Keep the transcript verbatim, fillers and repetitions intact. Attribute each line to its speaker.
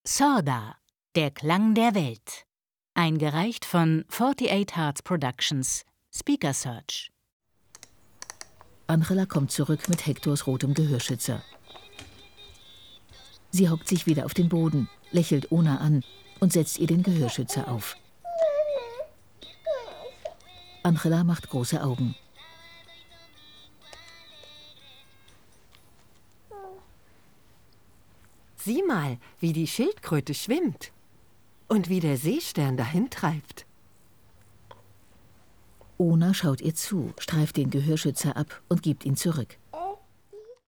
Speaker 1: Sorda, der Klang der Welt. Eingereicht von achtundvierzig Hertz Productions, Speaker Search.
Speaker 2: Angela kommt zurück mit Hektors rotem Gehörschützer. Sie hockt sich wieder auf den Boden, lächelt Ona an und setzt ihr den Gehörschützer auf. Angela macht große Augen.
Speaker 3: Sieh mal, wie die Schildkröte schwimmt und wie der Seestern dahin treibt.
Speaker 2: Ona schaut ihr zu, streift den Gehörschützer ab und gibt ihn zurück.